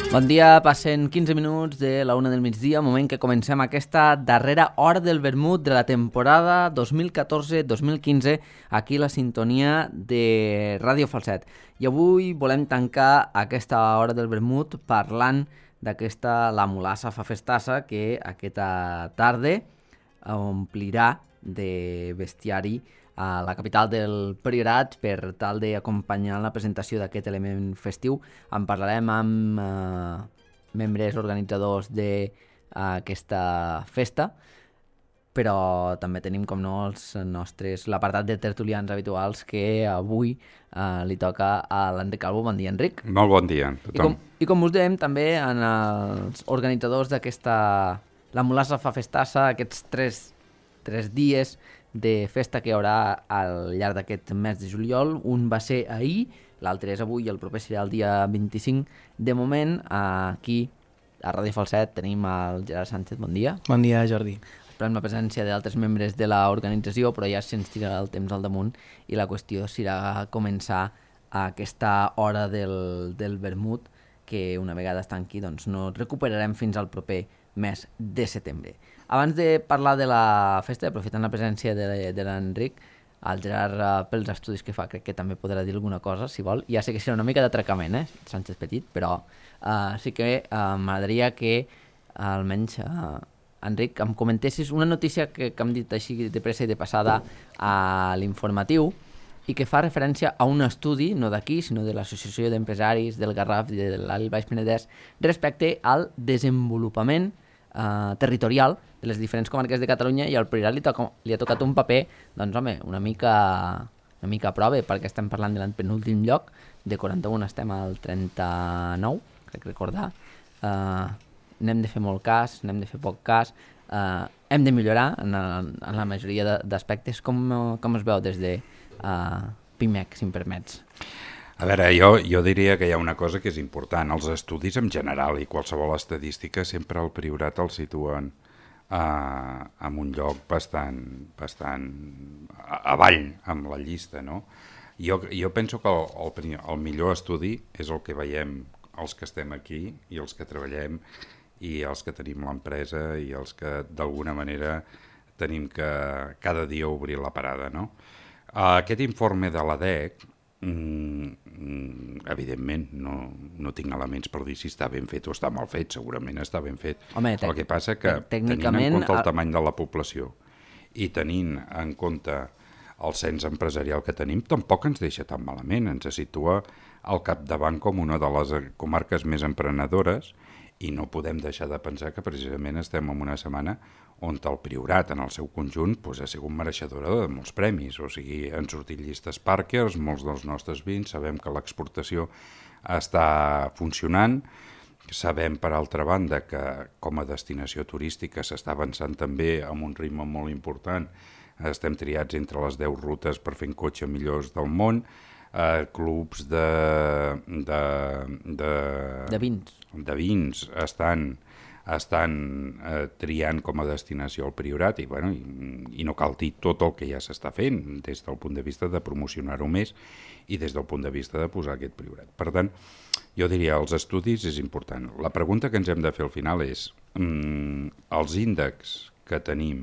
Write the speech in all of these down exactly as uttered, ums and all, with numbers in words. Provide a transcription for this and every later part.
Bon dia, passen quinze minuts de la una del migdia, moment que comencem aquesta darrera hora del vermut de la temporada dos mil catorze dos mil quinze, aquí la sintonia de Ràdio Falset. I avui volem tancar aquesta hora del vermut parlant d'aquesta La Mulassa fa festassa que aquesta tarda omplirà de bestiari a la capital del Priorat per tal d'acompanyar la presentació d'aquest element festiu. En parlarem amb eh, membres organitzadors d'aquesta festa, però també tenim, com no, els nostres, l'apartat de tertulians habituals que avui eh, li toca a l'Enric Calvo. Bon dia, Enric. Molt bon dia a I tothom. com, I com us dèiem també en els organitzadors d'aquesta La Mulassa fa festassa, aquests tres, tres dies de festa que hi haurà al llarg d'aquest mes de juliol. Un va ser ahir, l'altre és avui i el proper serà el dia vint-i-cinc. De moment, aquí a Ràdio Falset tenim el Gerard Sánchez. Bon dia. Bon dia, Jordi. Esperem la presència d'altres membres de l'organització, però ja se'ns tira el temps al damunt i la qüestió serà començar aquesta hora del, del vermut, que una vegada està aquí doncs no recuperarem fins al proper mes de setembre. Abans de parlar de la festa, aprofitant la presència de, de l'Enric, el Gerard, uh, pels estudis que fa, crec que també podrà dir alguna cosa, si vol. Ja sé que serà una mica d'atracament, eh, Sánchez Petit, però uh, sí que uh, m'agradaria que uh, almenys, uh, Enric, em comentessis una notícia que, que hem dit així de pressa i de passada a l'informatiu i que fa referència a un estudi, no d'aquí, sinó de l'Associació d'Empresaris del Garraf i de l'Alt Baix Penedès, respecte al desenvolupament Uh, territorial de les diferents comarques de Catalunya, i al Priorat li, toca, li ha tocat un paper, doncs home, una mica una mica a prova, perquè estem parlant de l'penúltim lloc, de quaranta-un estem al trenta-nou, crec recordar. Uh, n'hem de fer molt cas, n'hem de fer poc cas, uh, hem de millorar en, en la majoria d'aspectes. Com, com es veu des de uh, Pimec, si em permets? A veure, jo, jo diria que hi ha una cosa que és important. Els estudis en general i qualsevol estadística sempre el Priorat el situen uh, en un lloc bastant, bastant avall amb la llista, no? Jo, jo penso que el, el, el millor estudi és el que veiem els que estem aquí i els que treballem i els que tenim l'empresa i els que d'alguna manera tenim que cada dia obrir la parada, no? Uh, aquest informe de l'A D E C, Mm, evidentment no, no tinc elements per dir si està ben fet o està mal fet, segurament està ben fet. Home, el que passa que tècnicament... tenint en compte el tamany de la població i tenint en compte el cens empresarial que tenim, tampoc ens deixa tan malament, ens situa al capdavant com una de les comarques més emprenedores, i no podem deixar de pensar que precisament estem en una setmana on el Priorat en el seu conjunt doncs, ha sigut mereixedora de molts premis. O sigui, han sortit llistes Parkers, molts dels nostres vins, sabem que l'exportació està funcionant, sabem per altra banda que com a destinació turística s'està avançant també amb un ritme molt important, estem triats entre les deu rutes per fer en cotxe millors del món, eh, clubs de, de, de, de vins de vins estan, estan eh, triant com a destinació el Priorat i, bueno, i, i no cal dir tot el que ja s'està fent des del punt de vista de promocionar-ho més i des del punt de vista de posar aquest Priorat. Per tant, jo diria els estudis és important. La pregunta que ens hem de fer al final és mm, els índexs que tenim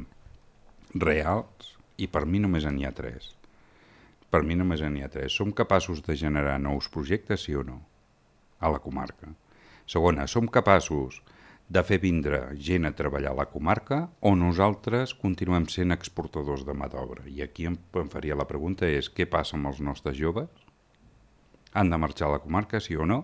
reals, i per mi només n'hi ha tres. Per mi només n'hi ha tres. Som capaços de generar nous projectes, sí o no? A la comarca. Segona, som capaços de fer vindre gent a treballar a la comarca o nosaltres continuem sent exportadors de mà d'obra? I aquí em, em faria la pregunta és què passa amb els nostres joves? Han de marxar a la comarca, sí o no?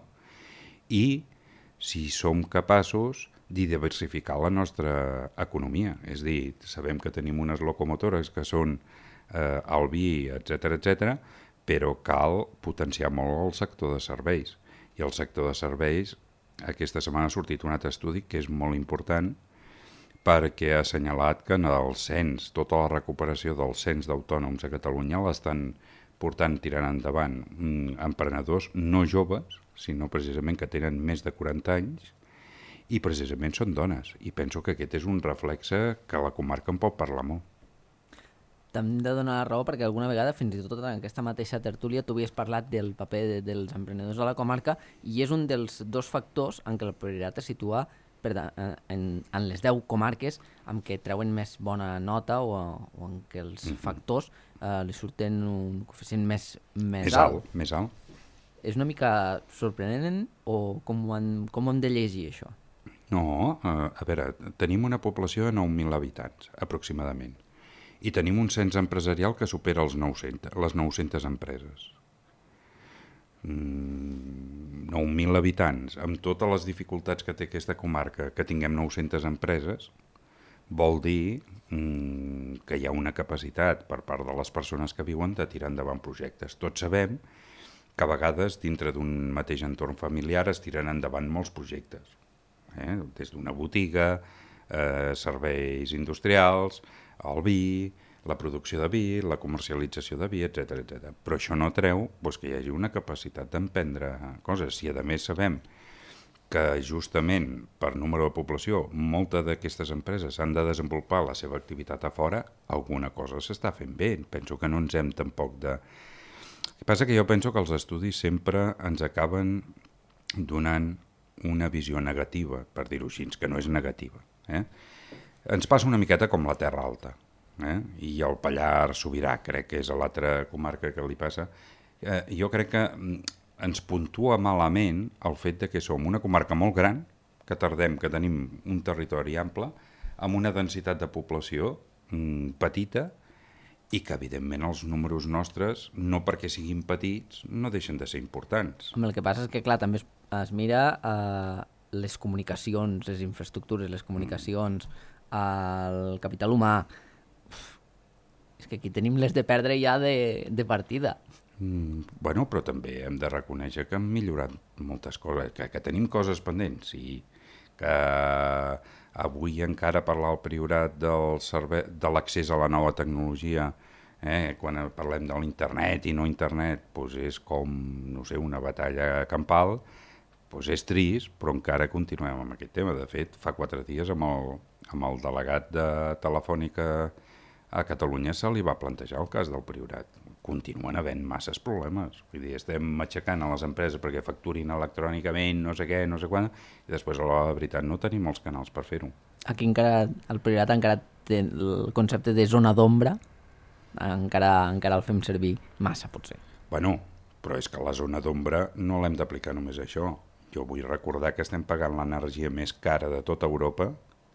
I si som capaços de diversificar la nostra economia. És a dir, sabem que tenim unes locomotores que són eh, el vi, etcètera, etcètera, però cal potenciar molt el sector de serveis. I el sector de serveis, aquesta setmana ha sortit un altre estudi que és molt important perquè ha assenyalat que en el cens, tota la recuperació del cens d'autònoms a Catalunya l'estan portant, tirant endavant mm, emprenedors no joves, sinó precisament que tenen més de quaranta anys i precisament són dones. I penso que aquest és un reflexe que la comarca en pot parlar molt. t'hem de donar la raó perquè alguna vegada, fins i tot en aquesta mateixa tertúlia, tu havies parlat del paper de, dels emprenedors a la comarca i és un dels dos factors en què el Priorat es situa per da, en, en les deu comarques amb què treuen més bona nota o, o en què els mm-hmm. factors eh, li surten un coeficient més, més, més alt. alt. Més alt. És una mica sorprenent o com ho, han, com ho hem de llegir, això? No, eh, a veure, tenim una població de nou mil habitants, aproximadament, i tenim un cens empresarial que supera els nou-cents, les nou-centes empreses. Mm, nou mil habitants, amb totes les dificultats que té aquesta comarca, que tinguem nou-centes empreses, vol dir mm, que hi ha una capacitat per part de les persones que viuen de tirar endavant projectes. Tots sabem que a vegades dintre d'un mateix entorn familiar es tiren endavant molts projectes, eh? Des d'una botiga, eh, serveis industrials, el vi, la producció de vi, la comercialització de vi, etcètera, etcètera. Però això no treu doncs, que hi hagi una capacitat d'emprendre coses. Si a més sabem que justament per número de població moltes d'aquestes empreses han de desenvolupar la seva activitat a fora, alguna cosa s'està fent bé. Penso que no ens hem tampoc de... El que passa que jo penso que els estudis sempre ens acaben donant una visió negativa, per dir-ho així, que no és negativa. Eh? Ens passa una miqueta com la Terra Alta. Eh? I el Pallars Sobirà, crec que és a l'altra comarca que li passa. Eh, jo crec que ens puntua malament el fet de que som una comarca molt gran, que tardem, que tenim un territori ample, amb una densitat de població mm, petita, i que, evidentment, els números nostres, no perquè siguin petits, no deixen de ser importants. El que passa és que, clar, també es, es mira eh, les comunicacions, les infraestructures, les comunicacions, mm. el capital humà. Uf, és que aquí tenim les de perdre ja de, de partida. Mm, bueno, però també hem de reconèixer que hem millorat moltes coses, que, que tenim coses pendents, i que avui encara parlar al Priorat del servei, de l'accés a la nova tecnologia, eh, quan parlem de l'internet i no internet, doncs és com, no sé, una batalla campal, doncs és trist, però encara continuem amb aquest tema. De fet, fa quatre dies amb el, amb el delegat de Telefònica a Catalunya se li va plantejar el cas del Priorat. Continuen havent masses problemes. Vull dir, estem matxacant a les empreses perquè facturin electrònicament, no sé què, no sé quan, i després, a la veritat, no tenim els canals per fer-ho. Aquí encara, el Priorat encara té el concepte de zona d'ombra, encara, encara el fem servir massa, potser. Bueno, però és que la zona d'ombra no l'hem d'aplicar només a això. Jo vull recordar que estem pagant l'energia més cara de tota Europa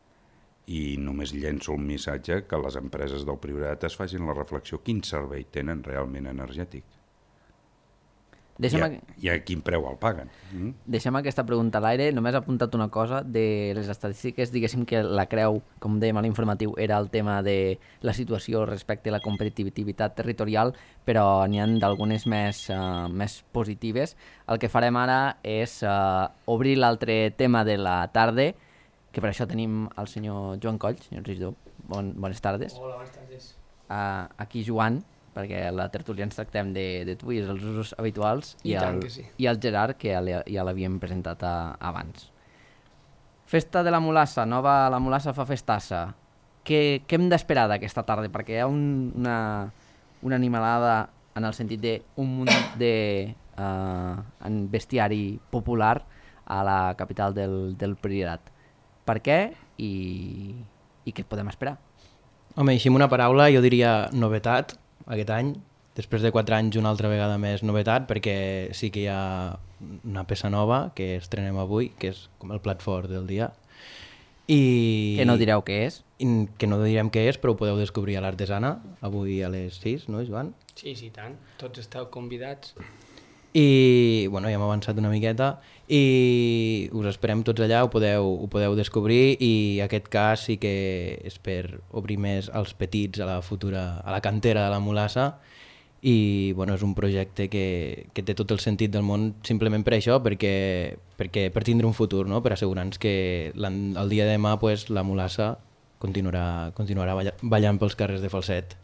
i només llenço el missatge que les empreses del Priorat es facin la reflexió quin servei tenen realment energètic. Deixa'm... I, a, I a quin preu el paguen. Mm? Deixem aquesta pregunta a l'aire. Només he apuntat una cosa de les estadístiques, diguéssim que la creu, com dèiem a l'informatiu, era el tema de la situació respecte a la competitivitat territorial, però n'hi ha d'algunes més, uh, més positives. El que farem ara és uh, obrir l'altre tema de la tarda, que per això tenim el senyor Joan Coll, senyor regidor, bon, bones tardes. Hola, bones tardes. Uh, aquí Joan, perquè a la tertúlia ens tractem de, de tu i els usos habituals, i, i, el, sí. i el Gerard, que ja, ja l'havíem presentat a, abans. Festa de la Mulassa, nova La Mulassa fa festassa. Què, què hem d'esperar d'aquesta tarda? Perquè hi ha un, una, una animalada en el sentit d'un munt de uh, bestiari popular a la capital del, del Priorat. Per què i, i què podem esperar? Home, així amb una paraula jo diria novetat aquest any, després de quatre anys una altra vegada més novetat, perquè sí que hi ha una peça nova que estrenem avui, que és com el plat fort del dia. I... Que no direu què és? I, que no direm què és, però ho podeu descobrir a l'Artesana, avui a les sis, no, Joan? Sí, sí, tant. Tots esteu convidats. I, bueno, ja hem avançat una miqueta i us esperem tots allà, ho podeu, ho podeu descobrir, i aquest cas sí que és per obrir més als petits a la futura, a la cantera de la Mulassa, i bueno, és un projecte que, que té tot el sentit del món simplement per això, perquè, perquè per tindre un futur, no? Per assegurar-nos que el dia de demà pues, la Mulassa continuarà, continuarà ballant pels carrers de Falset.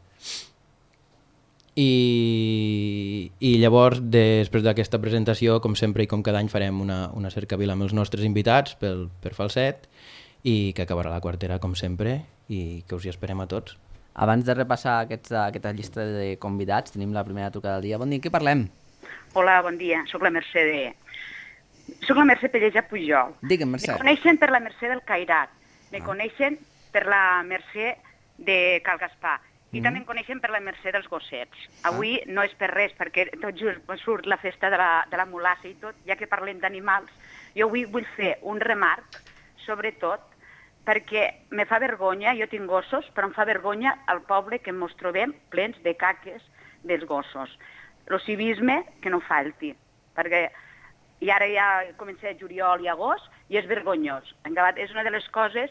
I, i llavors, després d'aquesta presentació, com sempre i com cada any, farem una, una cercavila amb els nostres invitats pel, per Falset, i que acabarà la quartera com sempre, i que us hi esperem a tots. Abans de repassar aquests, aquesta llista de convidats, tenim la primera trucada del dia. Bon dia, qui parlem? Hola, bon dia. Soc la Mercè de... Soc la Mercè Pelleja Pujol. Digue'm, Mercè. Me coneixen per la Mercè del Cairat. Me Ah. coneixen per la Mercè de Cal Gaspar. I Mhm. també em coneixen per la Mercè dels Gossets. Avui no és per res, perquè tot just surt la festa de la, de la mulassa i tot, ja que parlem d'animals. Jo avui vull fer un remarc, sobretot, perquè me fa vergonya, jo tinc gossos, però em fa vergonya al poble que ens trobem plens de caques dels gossos. El civisme que no falti, perquè i ara ja comença juliol i agost i és vergonyós. Engabat, és una de les coses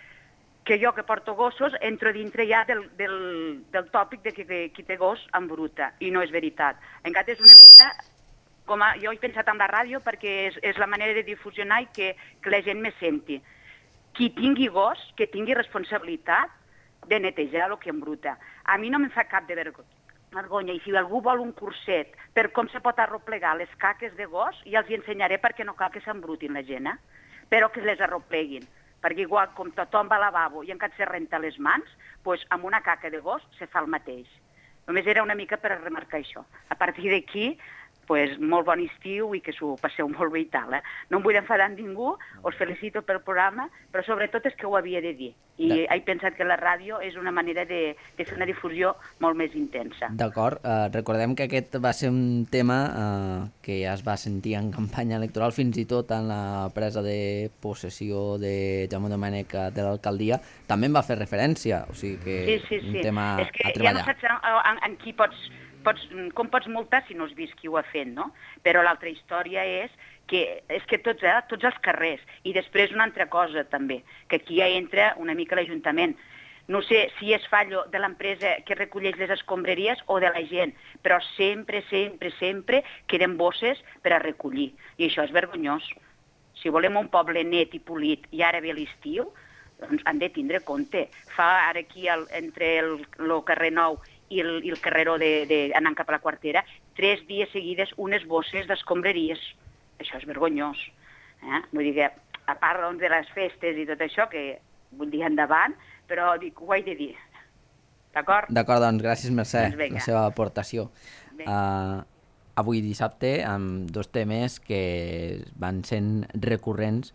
que jo que porto gossos entro dintre ja del, del, del tòpic de que, que qui té gos embruta, i no és veritat. Engabat, és una mica... Com a, jo he pensat en la ràdio perquè és, és la manera de difusionar i que, que la gent me senti. Qui tingui gos, que tingui responsabilitat de netejar el que embruta. A mi no me'n fa cap de vergonya. vergonya. I si algú vol un curset per com se pot arroplegar les caques de gos, ja els hi ensenyaré perquè no cal que s'embrutin la gent, eh? Però que les arropleguin. Perquè igual com tothom va al lavabo i encara se renta les mans, doncs amb una caca de gos se fa el mateix. Només era una mica per remarcar això. A partir d'aquí, pues, molt bon estiu i que s'ho passeu molt bé i tal. Eh? No em vull enfadar amb ningú, us felicito pel programa, però sobretot és que ho havia de dir. I De... he pensat que la ràdio és una manera de, de fer una difusió molt més intensa. D'acord, uh, recordem que aquest va ser un tema uh, que ja es va sentir en campanya electoral, fins i tot en la presa de possessió de Jaume Domènech de l'alcaldia, també en va fer referència, o sigui que Sí, sí, sí. un tema és que a ja treballar. no saps en, en, en qui pots, pots, com pots multar si no has vist qui ho ha fet, no? Però l'altra història és que, és que tots, eh, tots els carrers, i després una altra cosa també, que aquí ja entra una mica l'Ajuntament. No sé si és fallo de l'empresa que recolleix les escombraries o de la gent, però sempre, sempre, sempre queden bosses per a recollir. I això és vergonyós. Si volem un poble net i polit i ara ve l'estiu, doncs han de tindre compte. Fa ara aquí, el, entre el, el carrer Nou i el, i el carreró de, de, anant cap a la Quartera, tres dies seguides unes bosses d'escombraries. Això és vergonyós. Eh? Vull dir que, a part doncs, de les festes i tot això, que vull dir endavant, però dic, ho he de dir. D'acord? D'acord, doncs gràcies, Mercè, Doncs vinga. la seva aportació. Bé. Uh, avui dissabte, amb dos temes que van sent recurrents,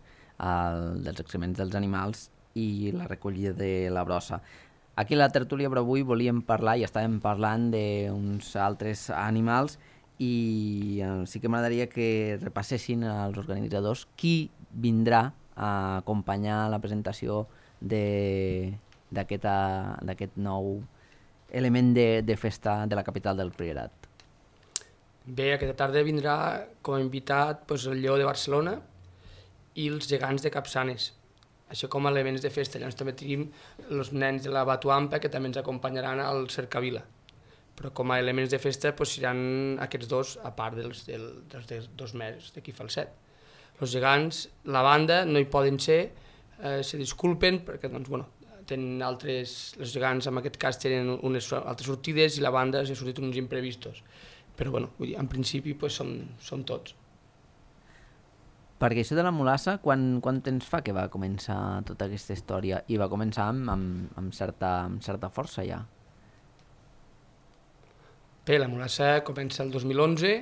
el dels excrements dels animals i la recollida de la brossa. Aquí a la tertúlia, però avui volíem parlar, i estàvem parlant d'uns altres animals, i eh, sí que m'agradaria que repassessin els organitzadors qui vindrà a acompanyar la presentació de- d'aquest a- d'aquest nou element de, de festa de la capital del Priorat. Bé, aquesta tarda vindrà com a invitat doncs, el Lleó de Barcelona i els gegants de Capçanes, això com a elements de festa. Llavors també tenim els nens de la Batuampa que també ens acompanyaran al Cercavila. Però com a elements de festa doncs, seran aquests dos, a part dels, del, dels de dos mesos d'aquí Falset. Els gegants, la banda, no hi poden ser, eh, se disculpen perquè doncs, bueno, tenen altres, els gegants en aquest cas tenen unes altres sortides i la banda s'ha sortit uns imprevistos. Però bueno, vull dir, en principi pues, som, som tots. Perquè això de la mulassa, quan, quan temps fa que va començar tota aquesta història? I va començar amb, amb, amb, certa, amb certa força ja. Bé, la mulassa comença el dos mil onze,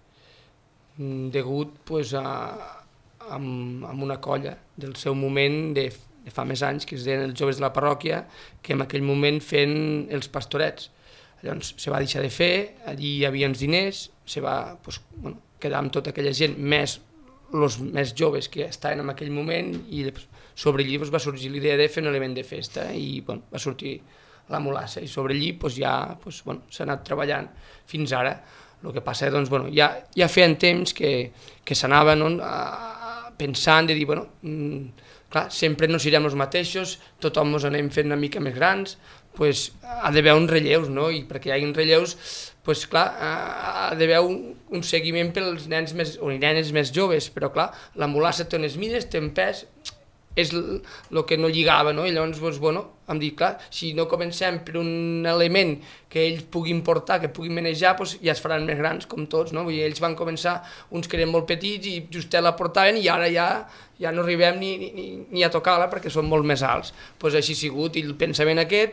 degut pues, a, amb, amb una colla del seu moment de, de fa més anys, que es deien els joves de la parròquia, que en aquell moment feien els pastorets. Llavors se va deixar de fer, allí hi havia uns diners, se va pues, bueno, quedar amb tota aquella gent, més els més joves que estaven en aquell moment, i sobre allí pues, va sorgir l'idea de fer un element de festa i bueno, va sortir la mulassa, i sobre allí pues, ja pues, bueno, s'ha anat treballant fins ara. El que passa doncs, bueno, ja, ja feien temps que, que s'anaven no, pensant de dir, bueno, mm, clar, sempre no serem els mateixos, tothom ens anem fent una mica més grans, pues, ha d'haver uns relleus, no? I perquè hi hagi relleus, pues, clar, ha d'haver un, un seguiment pels nens més, o nenes més joves, però clar, la mulassa té unes mides, té un pes, és el que no lligava, no? I llavors, doncs, bueno, em dic, clar, si no comencem per un element que ells puguin portar, que puguin manejar, doncs ja es faran més grans, com tots, no? Vull dir, ells van començar, uns que eren molt petits i justet la portaven i ara ja, ja no arribem ni, ni, ni a tocar-la perquè són molt més alts. Doncs així ha sigut, i el pensament aquest,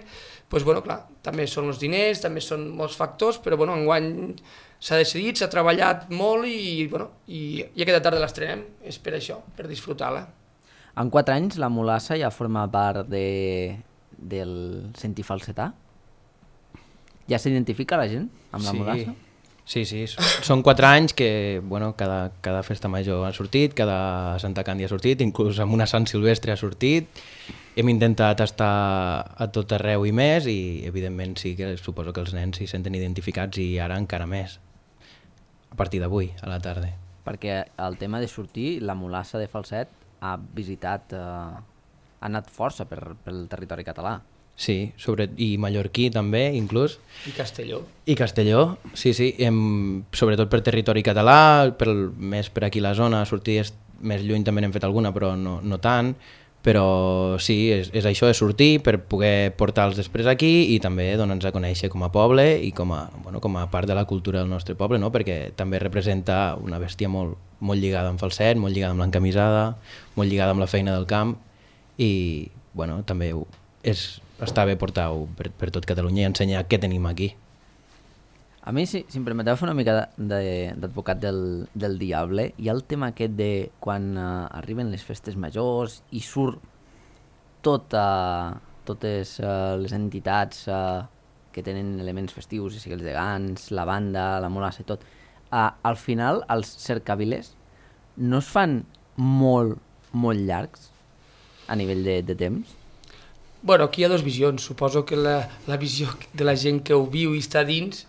pues, bueno, clar, també són els diners, també són molts factors, però bueno, enguany s'ha decidit, s'ha treballat molt i, bueno, i, i aquesta tarda l'estrenem, és per això, per disfrutar-la. En quatre anys la mulassa ja forma part de, del sentir falsetà? Ja s'identifica la gent amb la sí. mulassa? Sí, sí, són quatre anys que bueno, cada, cada festa major ha sortit, cada Santa Càndia ha sortit, inclús amb una Sant Silvestre ha sortit. Hem intentat estar a tot arreu i més i evidentment sí que suposo que els nens s'hi senten identificats i ara encara més, a partir d'avui, a la tarda. Perquè el tema de sortir, la mulassa de Falset ha visitat, eh, ha anat força per, pel territori català. Sí, sobre, i mallorquí també, inclús. I Castelló. I Castelló, sí, sí, hem, sobretot per territori català, per, més per aquí la zona, sortir més lluny també n'hem fet alguna, però no, no tant, però sí, és, és això, és sortir per poder portar-los després aquí i també donar-nos a conèixer com a poble i com a, bueno, com a part de la cultura del nostre poble, no? Perquè també representa una bèstia molt, molt lligada amb falset, molt lligada amb l'encamisada, molt lligada amb la feina del camp i bueno, també és, està bé portar-ho per, per tot Catalunya i ensenyar què tenim aquí. A mi, si, si em permeteu fer una mica d'advocat de, del, del diable, hi ha el tema aquest de quan uh, arriben les festes majors i surt tota, totes uh, les entitats uh, que tenen elements festius, i sigui els gegants, la banda, la mulassa i tot. Uh, al final, els cercaviles no es fan molt, molt llargs a nivell de, de temps? Bueno, aquí hi ha dues visions. Suposo que la, la visió de la gent que ho viu i està dins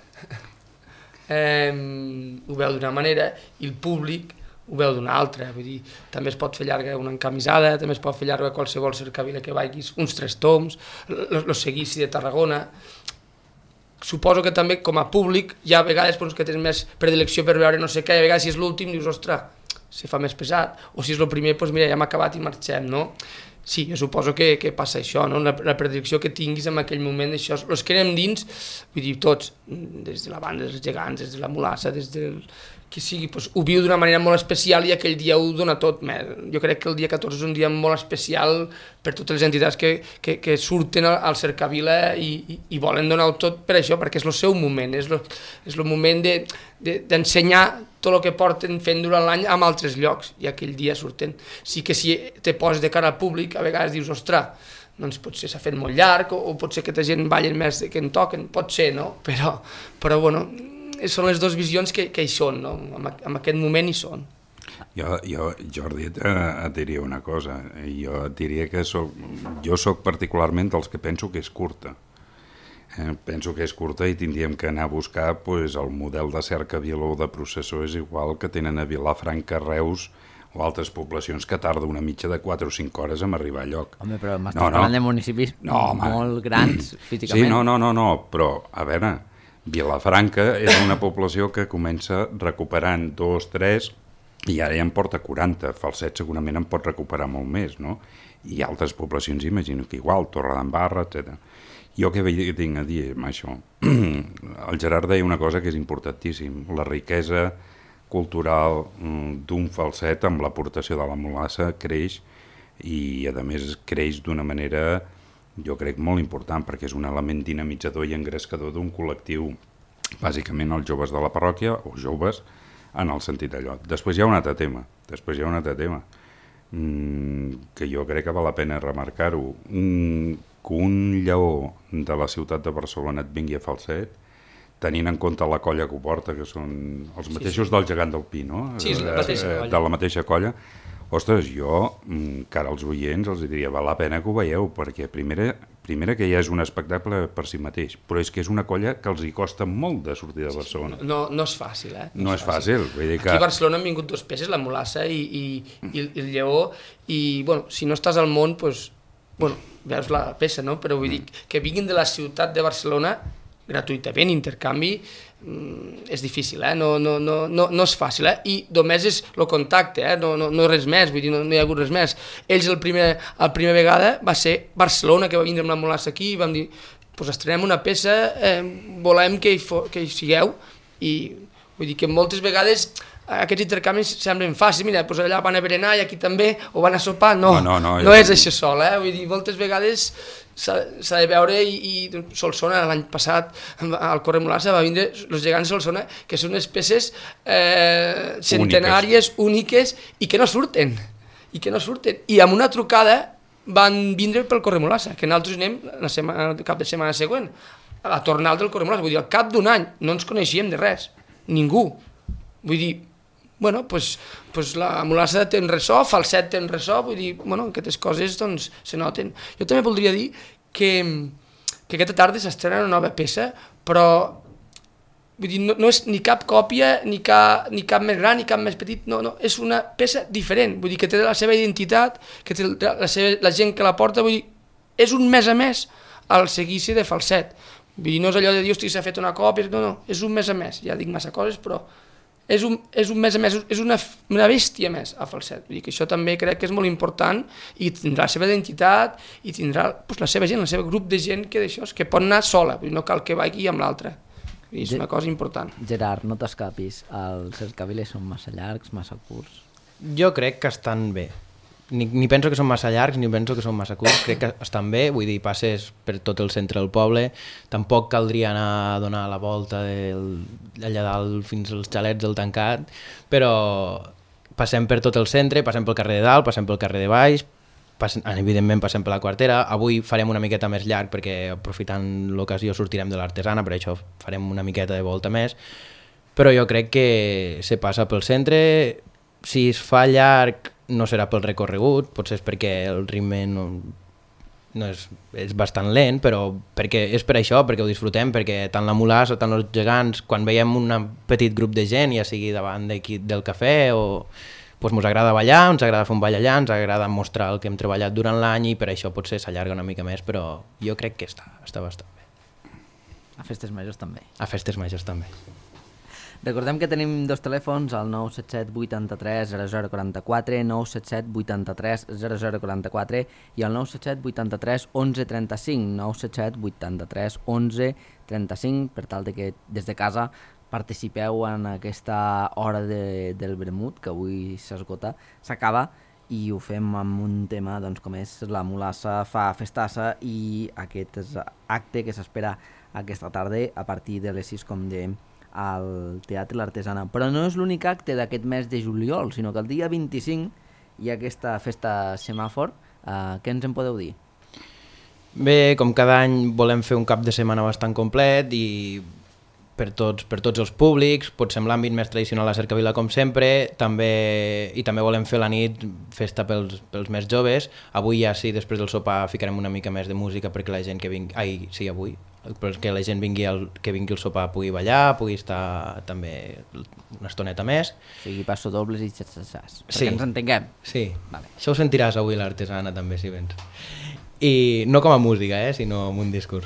eh, ho veu d'una manera i el públic ho veu d'una altra. Vull dir, també es pot fer llarga una encamisada, també es pot fer llarga qualsevol cercavila que vagis, uns tres toms, el seguici de Tarragona. Suposo que també com a públic hi ha vegades doncs, que tens més predilecció per veure no sé què, i a vegades si és l'últim dius, ostres, se fa més pesat, o si és el primer, doncs mira, ja hem acabat i marxem, no? Sí, jo suposo que, que passa això, no? La, la predilecció que tinguis en aquell moment, això, els que anem dins, vull dir, tots, des de la banda, des dels gegants, des de la mulassa, des del que sigui, doncs, ho viu d'una manera molt especial i aquell dia ho dona tot. Jo crec que el dia catorze és un dia molt especial per totes les entitats que, que, que surten al, al cercavila i, i, i volen donar-ho tot per això, perquè és el seu moment, és el, és el moment de, de, d'ensenyar tot el que porten fent durant l'any en altres llocs i aquell dia surten. Sí que si te poses de cara al públic, a vegades dius, ostres, doncs potser s'ha fet molt llarg o, o potser que la gent ballen més que en toquen, pot ser, no? Però, però bueno, són les dues visions que, que hi són, no? En, en aquest moment hi són. Jo, jo Jordi, et, et diria una cosa. Jo et diria que soc, jo soc particularment dels que penso que és curta. Eh, penso que és curta i tindríem que anar a buscar pues, el model de cercavila o de processó és igual que tenen a Vilafranca, Reus o altres poblacions que tarda una mitja de quatre o cinc hores en arribar a lloc. Home, però m'estàs no, no. parlant de municipis no, molt grans físicament. Sí, no, no, no, no, però a veure, Vilafranca és una població que comença recuperant dos, tres i ara ja en porta quaranta. Falset segurament en pot recuperar molt més, no? I altres poblacions imagino que igual, Torredembarra, etcètera. Jo què tinc a dir amb això? El Gerard deia una cosa que és importantíssim, la riquesa cultural d'un falset amb l'aportació de la mulassa creix i a més creix d'una manera jo crec molt important perquè és un element dinamitzador i engrescador d'un col·lectiu, bàsicament els joves de la parròquia o joves en el sentit d'allò. Després hi ha un altre tema, després hi ha un altre tema mmm, que jo crec que val la pena remarcar-ho. Un, que un lleó de la ciutat de Barcelona et vingui a Falset, tenint en compte la colla que ho porta, que són els mateixos sí, sí. del gegant del Pi, no? Sí, és la mateixa colla. De la mateixa colla. Ostres, jo, cara als oients, els diria, val la pena que ho veieu, perquè primera, primera que ja és un espectacle per si mateix, però és que és una colla que els hi costa molt de sortir de Barcelona. Sí, no, no és fàcil, eh? No, no és fàcil. fàcil. Vull dir que... Aquí a Barcelona han vingut dos peces, la mulassa i, i, i, el, i el lleó, i, bueno, si no estàs al món, doncs, bueno, veus la peça, no? Però vull dir que vinguin de la ciutat de Barcelona gratuïtament, intercanvi, és difícil, eh? no, no, no, no, no és fàcil, eh? I només és el contacte, eh? no, no, no res més, vull dir, no, no hi ha hagut res més. Ells el primer, el primer vegada va ser Barcelona, que va vindre amb la mulassa aquí, i vam dir, pues estrenem una peça, eh, volem que hi, fo, que hi sigueu, i vull dir que moltes vegades aquests intercanvis semblen fàcils, mira, doncs allà van a berenar i aquí també, o van a sopar, no, no, no, no, no és això sol, eh? Vull dir, moltes vegades s'ha de veure i, i Solsona l'any passat al Corremolassa va vindre els gegants de Solsona, que són unes peces eh, centenàries, úniques. úniques i que no surten, i que no surten, i amb una trucada van vindre pel Corremolassa, que nosaltres anem la setmana, el cap de setmana següent a la tornada del Corremolassa, vull dir, al cap d'un any no ens coneixíem de res, ningú, vull dir, bueno, pues, pues la mulassa té un ressò, falset té un ressò, vull dir, bueno, aquestes coses doncs se noten. Jo també voldria dir que, que aquesta tarda s'estrena una nova peça, però vull dir, no, no és ni cap còpia, ni cap, ni cap més gran, ni cap més petit, no, no, és una peça diferent, vull dir, que té la seva identitat, que té la, seva, la gent que la porta, vull dir, és un mes a més al seguici de falset. Vull dir, no és allò de dir, hosti, s'ha fet una còpia, no, no, és un mes a més, ja dic massa coses, però és un, és un mes a més, és una, una bèstia més a falset. Vull dir que això també crec que és molt important i tindrà la seva identitat i tindrà pues, la seva gent, el seu grup de gent que d'això, que pot anar sola, vull dir, no cal que vagi amb l'altra. És una cosa important. Gerard, no t'escapis, els cercaviles són massa llargs, massa curts? Jo crec que estan bé. Ni, ni penso que són massa llargs, ni penso que són massa curts, crec que estan bé, vull dir, passes per tot el centre del poble, tampoc caldria anar a donar la volta del, allà dalt fins als xalets del tancat, però passem per tot el centre, passem pel carrer de dalt, passem pel carrer de baix, passem, evidentment passem per la quartera, avui farem una miqueta més llarg perquè aprofitant l'ocasió sortirem de l'Artesana, per això farem una miqueta de volta més, però jo crec que se passa pel centre, si es fa llarg no serà pel recorregut, potser és perquè el ritme no, no és, és bastant lent, però perquè és per això, perquè ho disfrutem, perquè tant la mulassa, tant els gegants, quan veiem un petit grup de gent, ja sigui davant del cafè, o doncs ens agrada ballar, ens agrada fer un ball allà, ens agrada mostrar el que hem treballat durant l'any i per això potser s'allarga una mica més, però jo crec que està, està bastant bé. A festes majors també. A festes majors també. Recordem que tenim dos telèfons, el nou set set vuitanta-tres zero zero quaranta-quatre, nou set set vuitanta-tres zero zero quaranta-quatre i el nou set set vuitanta-tres onze trenta-cinc, nou set set vuitanta-tres onze trenta-cinc, per tal de que des de casa participeu en aquesta hora de, del vermut, que avui s'esgota, s'acaba, i ho fem amb un tema doncs, com és la mulassa fa festassa i aquest acte que s'espera aquesta tarda a partir de les sis, com dèiem, al Teatre L'Artesana. Però no és l'únic acte d'aquest mes de juliol, sinó que el dia vint-i-cinc hi ha aquesta festa semàfor. Uh, què ens en podeu dir? Bé, com cada any volem fer un cap de setmana bastant complet i per tots, per tots els públics, potser amb l'àmbit més tradicional a Cercavila com sempre, també, i també volem fer la nit festa pels, pels més joves. Avui ja sí, després del sopar ficarem una mica més de música perquè la gent que vingui... Ai, sí, avui. Perquè la gent vingui al, que vingui al sopar pugui ballar, pugui estar també una estoneta més. O sigui, passo dobles i xaxaxàs, perquè sí. ens entenguem. Sí, vale. Això ho sentiràs avui a l'Artesana també, si vens. I no com a música, eh, sinó amb un discurs.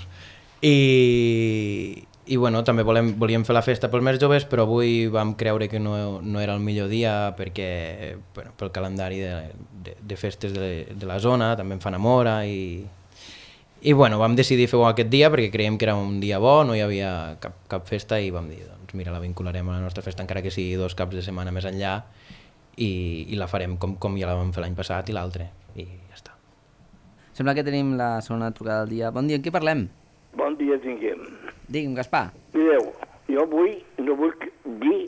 I, i bueno, també volem, volíem fer la festa pels més joves, però avui vam creure que no, no era el millor dia perquè, bueno, pel calendari de, de, de festes de, de la zona, també en fan a Mora i... I bueno, vam decidir fer-ho aquest dia perquè creiem que era un dia bo, no hi havia cap, cap festa i vam dir, doncs mira, la vincularem a la nostra festa encara que sigui dos caps de setmana més enllà i, i la farem com, com ja la vam fer l'any passat i l'altre i ja està. Sembla que tenim la segona trucada del dia. Bon dia, en què parlem? Bon dia tinguem. Digui'm, Gaspar. Mireu, jo vull, no vull dir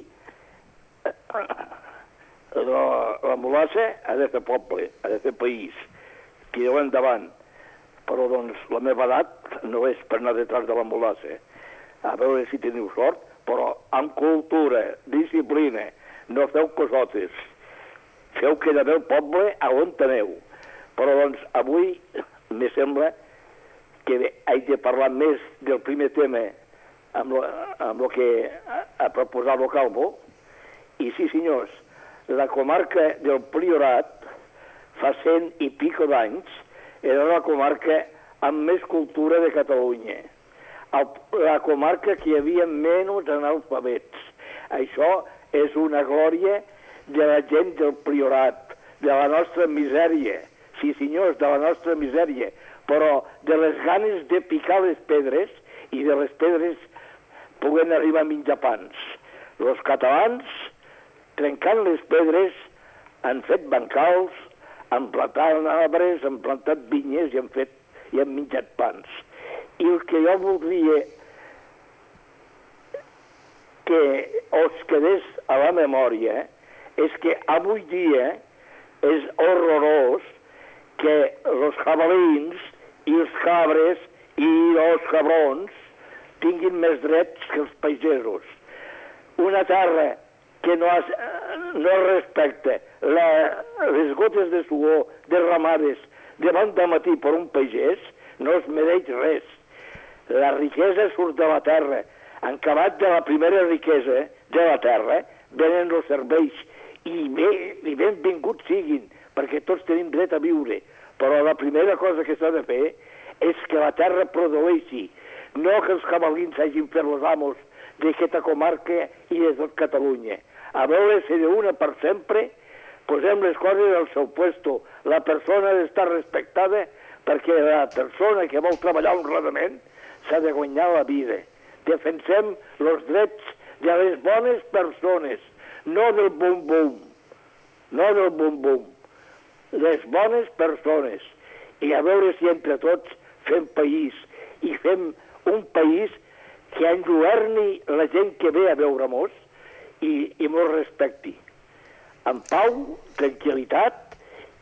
la, la mulassa ha de fer poble, ha de fer país, que jo endavant. Però doncs la meva edat no és per anar detrás de la mulassa. A veure si teniu sort, però amb cultura, disciplina, no feu cosotes. Feu que hi ha el poble a on teneu. Però doncs avui me sembla que haig de parlar més del primer tema amb lo, amb lo que ha, ha proposat el Calvo. I sí, senyors, la comarca del Priorat fa cent i pico d'anys era la comarca amb més cultura de Catalunya. El, la comarca que hi havia menys analfabets. Això és una glòria de la gent del Priorat, de la nostra misèria. Sí, senyors, de la nostra misèria. Però de les ganes de picar les pedres i de les pedres puguen arribar a menjar pans. Els catalans trencant les pedres, han fet bancals, han plantat arbres, han plantat vinyes i han fet i han menjat pans. I el que jo voldria que us quedés a la memòria és que avui dia és horrorós que els jabalins i els cabres i els cabrons tinguin més drets que els pagesos. Una terra que no, has, no respecta la, les gotes de suor derramades davant de matí per un pagès no es mereix res. La riquesa surt de la terra. En acabat de la primera riquesa de la terra venen els serveis i, bé, i benvinguts siguin, perquè tots tenim dret a viure. Però la primera cosa que s'ha de fer és que la terra produeixi, no que els cabalins hagin fet els amos d'aquesta comarca i de tot Catalunya. A veure si d'una per sempre posem les coses al seu puesto. La persona ha d'estar respectada perquè la persona que vol treballar honradament s'ha de guanyar la vida. Defensem els drets de les bones persones, no del bum-bum, no del bum-bum. Les bones persones. I a veure si entre tots fem país i fem un país que enlluerni la gent que ve a veure-mos i, i mos respecti. En pau, tranquil·litat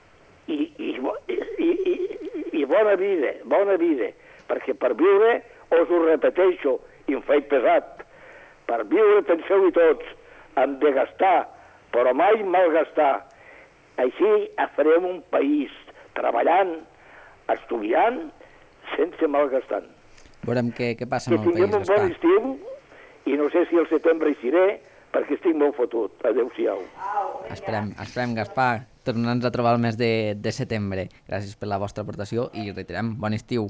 i, i, i, i, i bona vida, bona vida. Perquè per viure, us ho repeteixo, i em faig pesat, per viure, penseu-hi tots, hem de gastar, però mai malgastar. Així farem un país treballant, estudiant, sense malgastant. Veurem què, què passa que amb el país, tinguem un bon estiu, i no sé si al setembre hi seré, perquè estic molt fotut. Adéu-siau. Esperem, esperem, Gaspar, tornant-nos a trobar el mes de, de setembre. Gràcies per la vostra aportació i reiterem, bon estiu.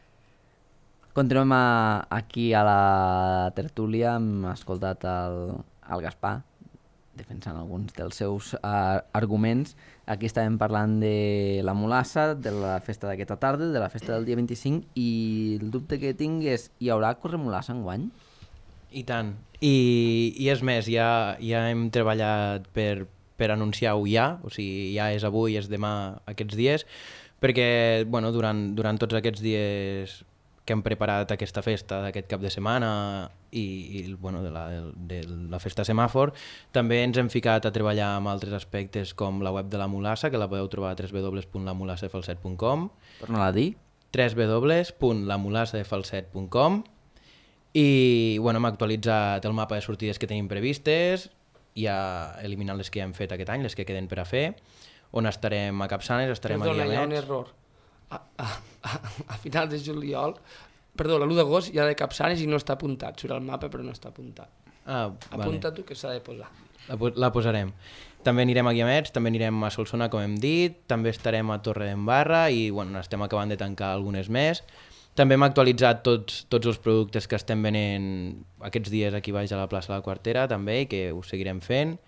Continuem a, aquí a la tertúlia, hem escoltat el, el Gaspar defensant alguns dels seus uh, arguments. Aquí estàvem parlant de la mulassa, de la festa d'aquesta tarda, de la festa del dia vint-i-cinc, i el dubte que tinc és, hi haurà corremulassa enguany? I tant. I, i és més, ja, ja hem treballat per, per anunciar-ho ja, o sigui, ja és avui, és demà, aquests dies, perquè bueno, durant, durant tots aquests dies que hem preparat aquesta festa d'aquest cap de setmana i, i bueno, de, la, de la festa semàfor, també ens hem ficat a treballar amb altres aspectes com la web de la Mulassa, que la podeu trobar a w w w punt la mulassa de falset punt com. Torna-la a dir. w w w punt la mulassa de falset punt com. I bueno, hem actualitzat el mapa de sortides que tenim previstes, ja eliminant les que ja hem fet aquest any, les que queden per a fer, on estarem a Capçanes, estarem Perdona, a Guiamets. hi ha un error. A, a, a, a finals de juliol, perdó, l'u d'agost hi ha de Capçanes i no està apuntat. Surt al mapa però no està apuntat. Ah, Apunta vale. tu que s'ha de posar. La, la posarem. També anirem a Guiamets, també anirem a Solsona, com hem dit, també estarem a Torredembarra i bueno, estem acabant de tancar algunes més. També hem actualitzat tots, tots els productes que estem venent aquests dies aquí baix a la plaça de la Quartera, també, i que ho seguirem fent.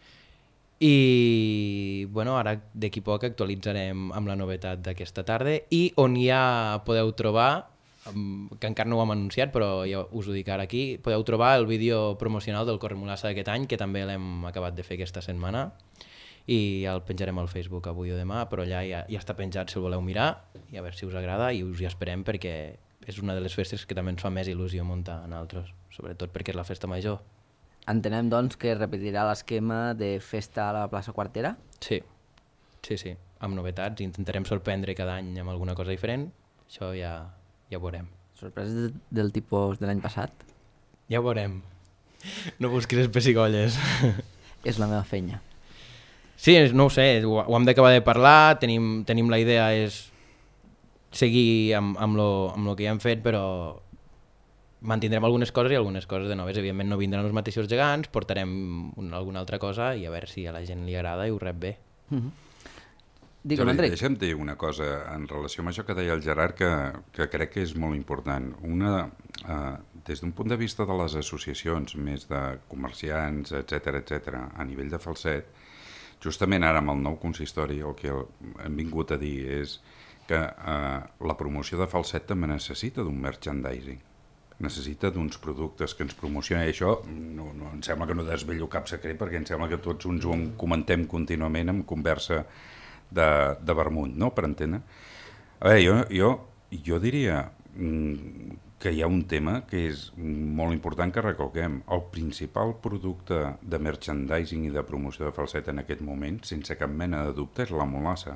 I bueno, ara d'aquí poc actualitzarem amb la novetat d'aquesta tarda i on ja podeu trobar, que encara no ho hem anunciat però ja us ho dic ara aquí, podeu trobar el vídeo promocional del Corremulassa d'aquest any, que també l'hem acabat de fer aquesta setmana i ja el penjarem al Facebook avui o demà, però allà ja, ja està penjat si el voleu mirar i a veure si us agrada i us hi esperem perquè és una de les festes que també ens fa més il·lusió muntar en altres, sobretot perquè és la festa major. Entenem, doncs, que repetirà l'esquema de festa a la plaça Quartera? Sí, sí, sí, amb novetats. Intentarem sorprendre cada any amb alguna cosa diferent. Això ja, ja ho veurem. Sorpreses del tipus de l'any passat? Ja ho veurem. No busquis les pessigolles. És la meva feina. Sí, no ho sé, ho, ho hem d'acabar de parlar, tenim, tenim la idea és seguir amb, amb, lo, amb lo que ja hem fet, però mantindrem algunes coses i algunes coses de noves. Evidentment no vindran els mateixos gegants, portarem una, alguna altra cosa i a veure si a la gent li agrada i ho rep bé. Mm-hmm. Digue'm, Enric. Deixa'm dir una cosa en relació amb això que deia el Gerard que, que crec que és molt important. Una, eh, des d'un punt de vista de les associacions, més de comerciants, etcètera, etcètera, a nivell de Falset, justament ara amb el nou consistori el que hem vingut a dir és que eh, la promoció de Falset també necessita d'un merchandising. necessita d'uns productes que ens promocionen, i això no, no, em sembla que no desvello cap secret, perquè em sembla que tots uns ho comentem contínuament en conversa de, de vermut, no?, per entendre. A veure, jo, jo, jo diria que hi ha un tema que és molt important que recalquem. El principal producte de merchandising i de promoció de Falset en aquest moment, sense cap mena de dubte, és la molassa.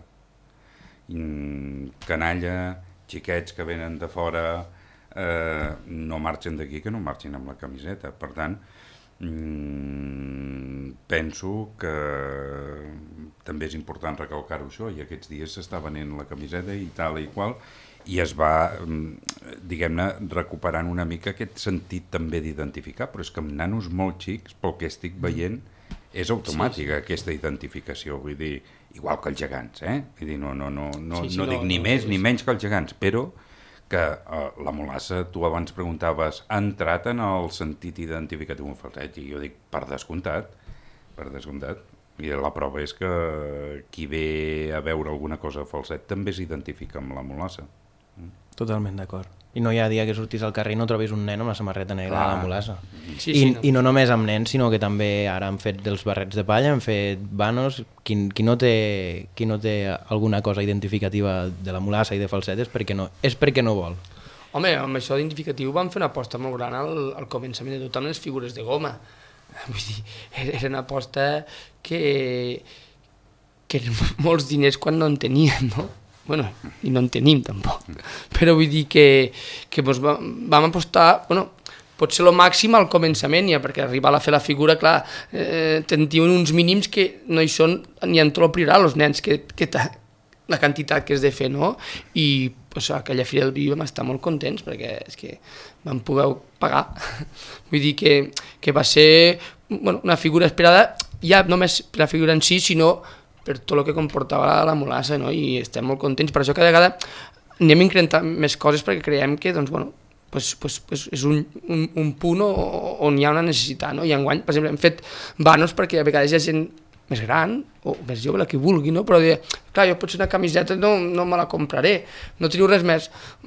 Canalla, xiquets que venen de fora, eh, no marxen d'aquí que no marxin amb la camiseta. Per tant, mm, penso que també és important recalcar-ho això, i aquests dies s'està venent la camiseta i tal i qual, i es va, diguem-ne, recuperant una mica aquest sentit també d'identificar, però és que amb nanos molt xics, pel que estic veient, és automàtica, sí, sí, aquesta identificació, vull dir, igual que els gegants, eh? Vull dir, no, no, no, no, sí, sí, no, no dic ni no, més no, ni menys que els gegants, però que eh, la molassa, tu abans preguntaves, ha entrat en el sentit identificatiu d'un Falset, i jo dic, per descomptat, per descomptat, i la prova és que qui ve a veure alguna cosa a Falset també s'identifica amb la molassa. Totalment d'acord. I no hi ha dia que sortis al carrer i no trobis un nen amb la samarreta negra de la molassa. Sí, I, sí, no. I no només amb nens, sinó que també ara han fet dels barrets de palla, han fet vanos. Qui, qui, no té, qui no té alguna cosa identificativa de la molassa i de Falset és perquè no, és perquè no vol. Home, amb això d'identificatiu vam fer una aposta molt gran al, al començament de tot amb les figures de goma. Vull dir, era una aposta que, que eren molts diners quan no en tenien, no? Bueno, i no en tenim tampoc, però vull dir que, que doncs vam, vam apostar, bueno, potser el màxim al començament, ja, perquè arribar a fer la figura, clar, eh, te'n diuen uns mínims que no hi són ni en tot el priorat, els nens, que, que la quantitat que has de fer, no? I pues, aquella Fira del Vi vam estar molt contents, perquè és que vam poder pagar. Vull dir que, que va ser bueno, una figura esperada, ja només per la figura en si, sinó per tot el que comportava la molassa, no? I estem molt contents. Per això cada vegada anem incrementant més coses, perquè creiem que doncs, bueno, pues, pues, pues és un, un, un punt on hi ha una necessitat. No? I enguany, per exemple, hem fet vanos perquè a vegades hi ha gent més gran o més jove, la que vulgui, no? Però de, clar, jo potser una camiseta no, no me la compraré, no teniu res més.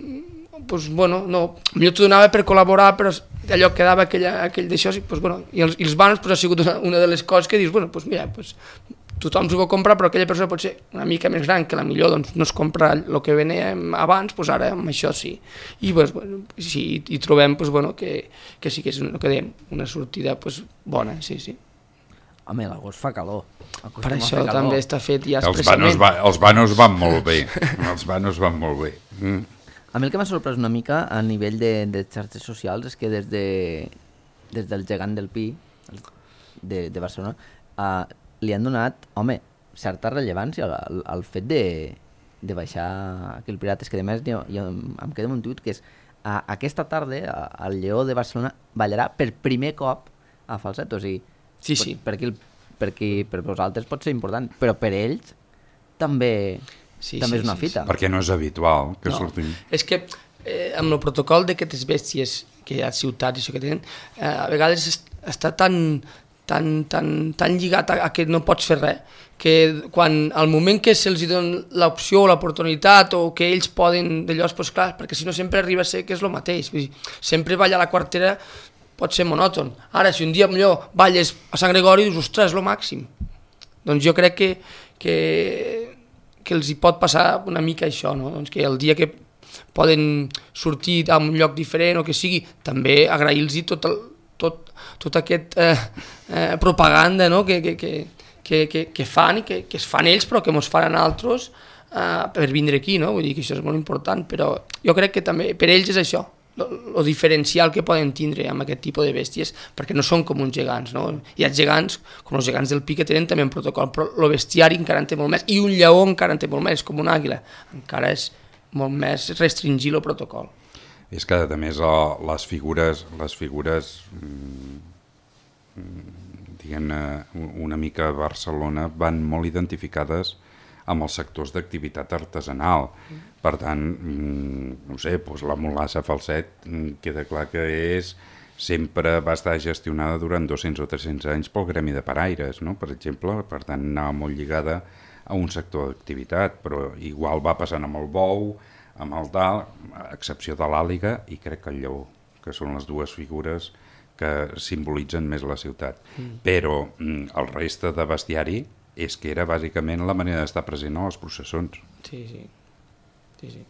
Pues, bueno, no, millor t'ho donava per col·laborar, però allò quedava aquell, aquell d'això, pues, bueno, i els, i els vanos pues, ha sigut una, una de les coses que dius, bueno, pues, mira, pues, tothom s'ho vol comprar, però aquella persona pot ser una mica més gran, que la millor doncs, no es compra el que venia abans, doncs ara amb això sí. I pues, bueno, sí, i trobem pues, bueno, que, que sí que és el que dèiem, una sortida pues, bona, sí, sí. Home, l'agost fa calor. Per això també està fet ja els expressament. Vanos va, els vanos van molt bé, els vanos van molt bé. Mm. A mi el que m'ha sorprès una mica a nivell de, de xarxes socials és que des, de, des del gegant del Pi de, de Barcelona uh, li han donat, home, certa rellevància al, al fet de, de baixar aquell Pirates, que a més jo, jo em quedo amb un tuit que és a, aquesta tarda el Lleó de Barcelona ballarà per primer cop a Falset, o sigui, sí, sí. Per, per, qui, per, qui, per vosaltres pot ser important, però per ells també, sí, també sí, és una sí, fita. sí. Perquè no és habitual que no. surtin. És que eh, amb el protocol d'aquestes bèsties que hi ha ciutats i això que tenen, eh, a vegades està tan... tan, tan, tan lligat a, a que no pots fer res, que quan al moment que se'ls dona l'opció o l'oportunitat o que ells poden d'allò, doncs clar, perquè si no sempre arriba a ser que és el mateix, vull dir, sempre ballar a la quartera pot ser monòton. Ara, si un dia millor balles a Sant Gregori, dius, ostres, és el màxim. Doncs jo crec que, que, que els hi pot passar una mica això, no? Doncs que el dia que poden sortir a un lloc diferent o que sigui, també agrair-los tot el tot, tot aquest eh, eh, propaganda, no? que, que, que, que, que fan i que, que es fan ells però que ens fan a altres eh, per vindre aquí, no? Vull dir que això és molt important, però jo crec que també per ells és això, el diferencial que poden tindre amb aquest tipus de bèsties, perquè no són com uns gegants, no? Hi ha gegants, com els gegants del Pi, que tenen també un protocol, però el bestiari encara en té molt més, i un lleó encara en té molt més, com una àguila, encara és molt més restringir el protocol. És que, a més, les figures, les figures diguem-ne, una mica a Barcelona van molt identificades amb els sectors d'activitat artesanal. Per tant, no sé, doncs la molassa Falset queda clar que és, sempre va estar gestionada durant dos-cents o tres-cents anys pel gremi de paraires, no? Per exemple, per tant, anava molt lligada a un sector d'activitat, però igual va passant amb el bou, amb el tal, a excepció de l'àliga i crec que el lleó, que són les dues figures que simbolitzen més la ciutat. Mm. Però mm, el reste de bestiari és que era bàsicament la manera d'estar present a les processons. Sí, sí. sí, sí.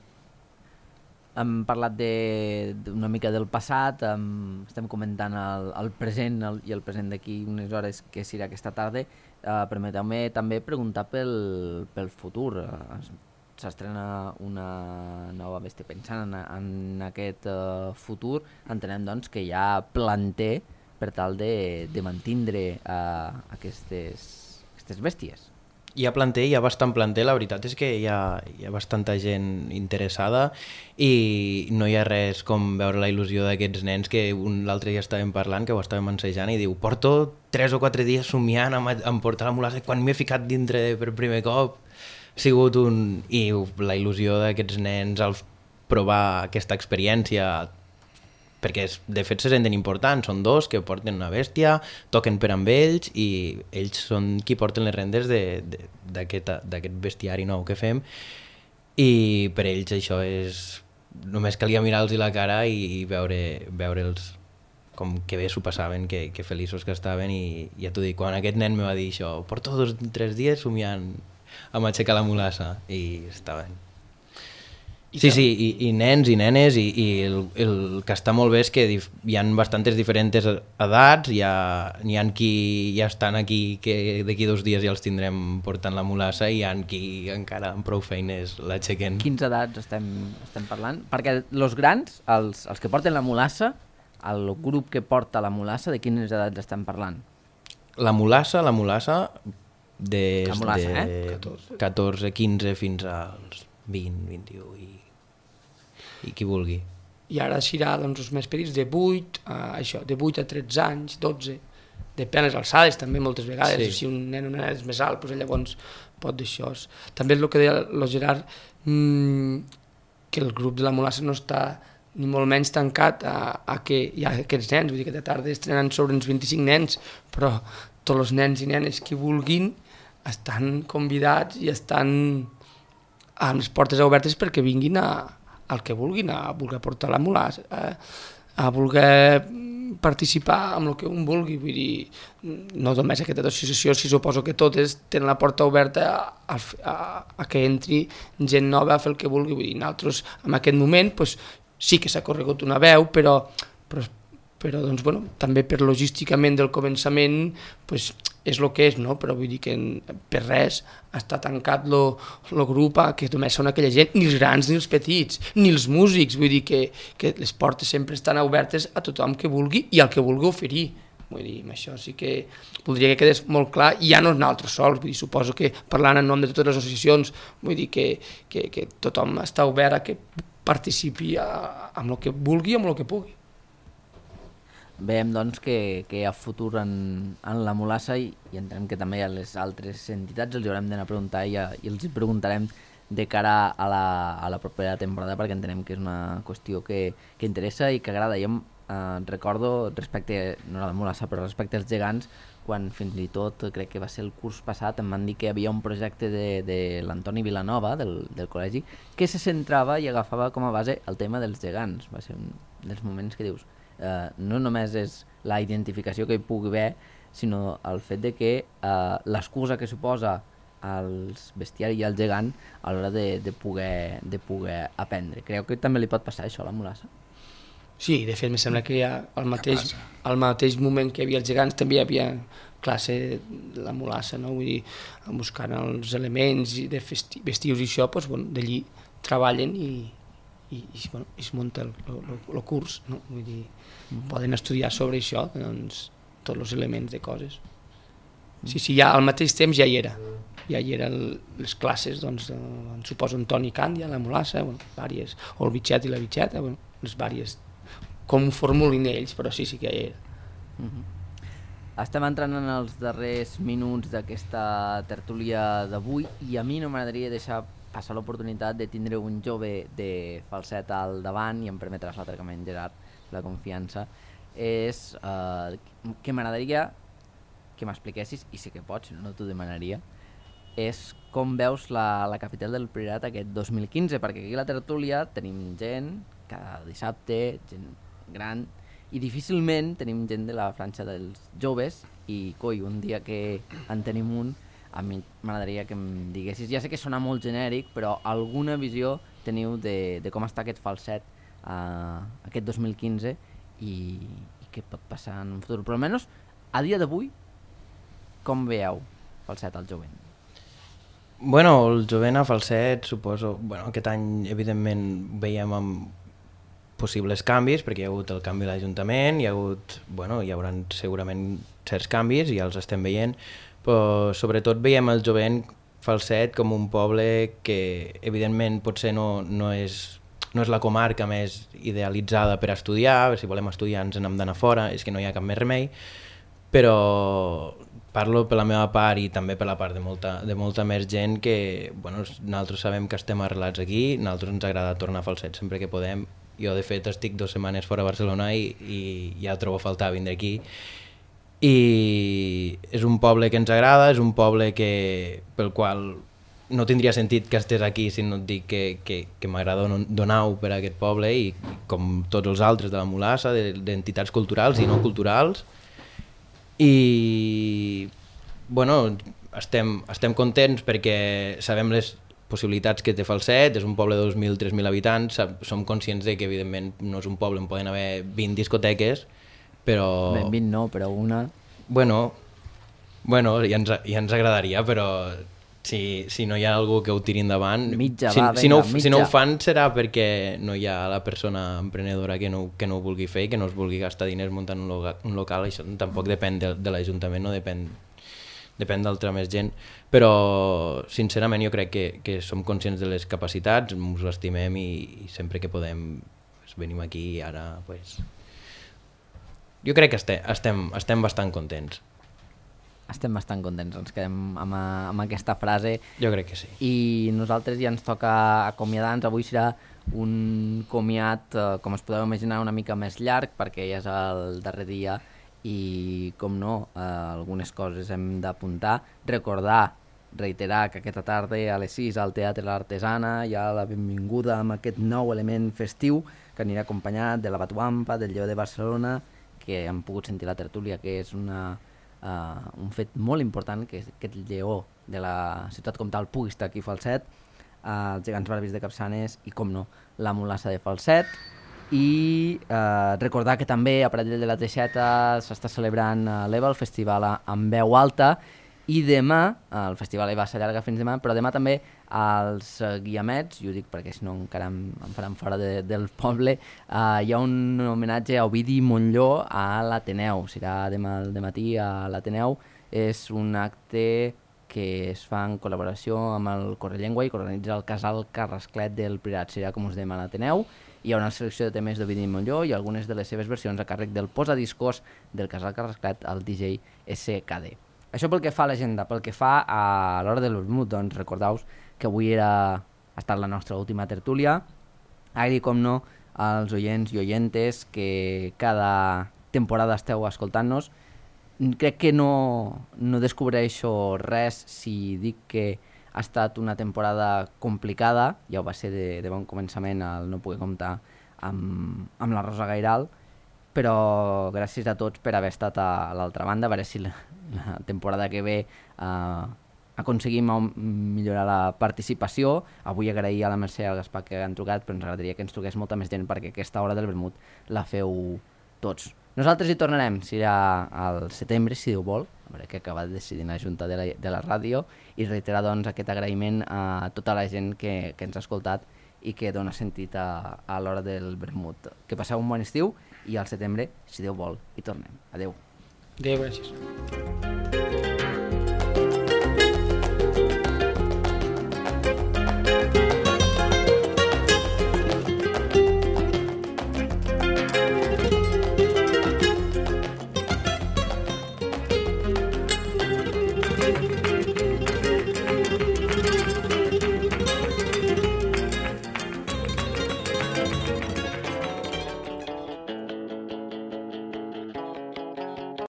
Hem parlat d'una mica del passat, um, estem comentant el, el present el, i el present d'aquí unes hores que serà aquesta tarda. Uh, Permeteu-me també preguntar pel, pel futur. Uh, S'estrena una nova bèstia. Pensant en, en aquest uh, futur, entenem doncs, que hi ha planter per tal de, de mantindre uh, aquestes, aquestes bèsties. Hi ha planter, hi ha bastant planter, la veritat és que hi ha, hi ha bastanta gent interessada i no hi ha res com veure la il·lusió d'aquests nens que un l'altre dia estàvem parlant, que ho estàvem ensejant i diu porto tres o quatre dies somiant amb, amb portar la mulassa, quan m'he ficat dintre per primer cop ha sigut un... i la il·lusió d'aquests nens al provar aquesta experiència, perquè de fet se senten importants, són dos que porten una bèstia, toquen per amb ells i ells són qui porten les rendes d'aquest bestiari nou que fem i per ells això és... només calia mirar-los la cara i veure, veure'ls com que bé s'ho passaven, que, que feliços que estaven i ja t'ho dic, quan aquest nen me va dir això, porto dos tres dies somiant amb aixecar la mulassa i estaven... Sí, sí, i, i nens i nenes i, i el, el que està molt bé és que dif, hi ha bastantes diferents edats, hi ha, hi ha qui ja estan aquí que d'aquí dos dies ja els tindrem portant la mulassa i hi ha qui encara amb prou feines l'aixequen. Quins edats estem, estem parlant? Perquè els grans, els, els que porten la mulassa, el grup que porta la mulassa, de quines edats estem parlant? La mulassa, la mulassa, des la mulassa, de eh? catorze quinze fins als vint vint-i-u i i qui vulgui. I ara serà doncs, els més petits de vuit, uh, això, de vuit a tretze anys, dotze, depèn les alçades també moltes vegades, sí. Si un nen o una nena és més alt, doncs llavors pot d'això. També és el que deia el Gerard, mmm, que el grup de la mulassa no està ni molt menys tancat a, a que hi ha aquests nens, vull dir que de tarda estrenen sobre uns vint-i-cinc nens, però tots els nens i nenes que vulguin estan convidats i estan amb les portes obertes perquè vinguin a el que vulguin, a voler portar la mulassa, a, a voler participar amb el que un vulgui, vull dir, no només aquesta associació, si suposo que totes tenen la porta oberta a, a, a que entri gent nova a fer el que vulgui, vull dir, nosaltres en aquest moment pues, sí que s'ha corregut una veu, però, però, però doncs, bueno, també per logísticament del començament pues, és el que és, no? Però vull dir que per res està tancat el grup a que només són aquella gent, ni els grans ni els petits, ni els músics, vull dir que, que les portes sempre estan obertes a tothom que vulgui i al que vulgui oferir. Vull dir, amb això sí que voldria que quedés molt clar, i ja no és nosaltres sols, vull dir, suposo que parlant en nom de totes les associacions, vull dir que, que, que tothom està obert a que participi a, amb el que vulgui i amb el que pugui. Veiem doncs que, que hi ha futur en, en la mulassa i, i entenem que també a les altres entitats els haurem d'anar a preguntar i, a, i els hi preguntarem de cara a la, a la propera temporada perquè entenem que és una qüestió que, que interessa i que agrada. Jo eh, recordo respecte, no a la mulassa, però respecte als gegants, quan fins i tot crec que va ser el curs passat em van dir que hi havia un projecte de, de l'Antoni Vilanova del, del col·legi que se centrava i agafava com a base el tema dels gegants. Va ser un dels moments que dius Uh, no només és la identificació que hi pugui haver, sinó el fet de que uh, l'excusa que suposa als bestiari i al gegant a l'hora de, de, poder, de poder aprendre. Creu que també li pot passar això a la mulassa? Sí, de fet, em sembla que ja al mateix, al mateix moment que hi havia els gegants també hi havia classe de la mulassa, no? Vull dir, buscant els elements de festi festius i això, doncs, bueno, d'allí treballen i i, i bueno, es munta el, el, el curs, no? Vull dir, mm-hmm. Poden estudiar sobre això, doncs, tots els elements de coses. Sí, sí, ja al mateix temps ja hi era, ja hi eren les classes, doncs, eh, suposo Antoni Càndia, la mulassa, bueno, vàries, o el bitxet i la bitxeta, bueno, les vàries, com ho formulin ells, però sí, sí que ja hi era. Mm-hmm. Estem entrant en els darrers minuts d'aquesta tertúlia d'avui i a mi no m'agradaria deixar passar l'oportunitat de tindre un jove de falset al davant i em permetràs l'altre que m'ha Gerard la confiança, és eh, que m'agradaria que m'expliquessis, i sí que pots, si no, no t'ho demanaria, és com veus la, la capital del Priorat aquest dos mil quinze, perquè aquí a la tertúlia tenim gent cada dissabte, gent gran, i difícilment tenim gent de la franja dels joves, i coi, un dia que en tenim un, a mi m'agradaria que em diguessis, ja sé que sona molt genèric, però alguna visió teniu de, de com està aquest falset uh, aquest dos mil quinze i, i què pot passar en un futur, però almenys a dia d'avui com veieu falset al jovent? Bueno, el jovent a falset, suposo, bueno, aquest any evidentment veiem amb possibles canvis, perquè hi ha hagut el canvi a l'Ajuntament, hi ha hagut, bueno, hi haurà segurament certs canvis, ja els estem veient, però sobretot veiem el jovent falset com un poble que evidentment potser no, no, és, no és la comarca més idealitzada per estudiar, si volem estudiar ens n'hem d'anar fora, és que no hi ha cap més remei, però parlo per la meva part i també per la part de molta, de molta més gent que bueno, nosaltres sabem que estem arrelats aquí, nosaltres ens agrada tornar a falset sempre que podem. Jo de fet estic dues setmanes fora a Barcelona i, i ja trobo a faltar vindre aquí. I és un poble que ens agrada, és un poble que, pel qual no tindria sentit que estés aquí si no et dic que, que, que m'agrada donar-ho per a aquest poble i com tots els altres de la Mulassa, d'entitats culturals i no culturals. I bueno, estem, estem contents perquè sabem les possibilitats que té Falset, és un poble de dos mil a tres mil habitants, som conscients de que evidentment no és un poble on poden haver vint discoteques, però... Ben, vint no, però una... Bueno, bueno ja, ens, ja ens agradaria, però si, si no hi ha algú que ho tiri endavant... Mitja, si, va, si, no, venga, si no ho fan serà perquè no hi ha la persona emprenedora que no, que no ho vulgui fer i que no es vulgui gastar diners muntant un local, un local. Això tampoc depèn de, de l'Ajuntament, no depèn... depèn d'altra més gent, però sincerament jo crec que, que som conscients de les capacitats, ens ho estimem i, i sempre que podem pues, venim aquí i ara pues... jo crec que estem, estem, estem bastant contents. Estem bastant contents, ens quedem amb, amb aquesta frase. Jo crec que sí. I nosaltres ja ens toca acomiadar-nos. Avui serà un comiat, eh, com es podeu imaginar, una mica més llarg, perquè ja és el darrer dia i, com no, eh, algunes coses hem d'apuntar. Recordar, reiterar que aquesta tarda a les sis al Teatre l'Artesana hi ha la benvinguda amb aquest nou element festiu que anirà acompanyat de la Batuampa, del Lleó de Barcelona, que hem pogut sentir la tertúlia, que és una, uh, un fet molt important, que aquest lleó de la ciutat comtal pugui estar aquí a Falset, uh, els gegants barbis de Capçanes i, com no, la mulassa de Falset. I eh, recordar que també a Pradell de la Teixeta s'està celebrant uh, l'Eva, el festival amb veu alta, i demà, uh, el festival Eva s'allarga fins demà, però demà també als uh, Guiamets, i ho dic perquè si no encara em, em faran fora de, del poble, uh, hi ha un homenatge a Ovidi Montlló a l'Ateneu, serà demà al matí a l'Ateneu. És un acte que es fa en col·laboració amb el Correllengua i que organitza el Casal Carrasclet del Prirat, serà com us dèiem a l'Ateneu. Hi ha una selecció de temes d'Ovidi Montlló i algunes de les seves versions a càrrec del posadiscos del Casal Carrasclet, el D J S K D. Això pel que fa a l'agenda. Pel que fa a l'hora de l'Vermut, doncs recordeu que avui era, ha estat la nostra última tertúlia. Agrair, com no, als oients i oientes que cada temporada esteu escoltant-nos. Crec que no, no descobreixo res si dic que ha estat una temporada complicada, ja ho va ser de, de bon començament el no poder comptar amb, amb la Rosa Gairal, però gràcies a tots per haver estat a l'altra banda, a veure si la, la temporada que ve eh, aconseguim millorar la participació. Avui agrair a la Mercè i al Gaspar que han trucat, però ens agradaria que ens truqués molta més gent perquè aquesta hora del vermut la feu tots. Nosaltres hi tornarem, serà al setembre, si Déu vol, a veure què acaba de decidir la Junta de la, de la ràdio, i reiterar doncs aquest agraïment a tota la gent que, que ens ha escoltat i que dona sentit a, a l'hora del vermut. Que passeu un bon estiu i al setembre, si Déu vol, hi tornem. Adéu. Adéu, gràcies.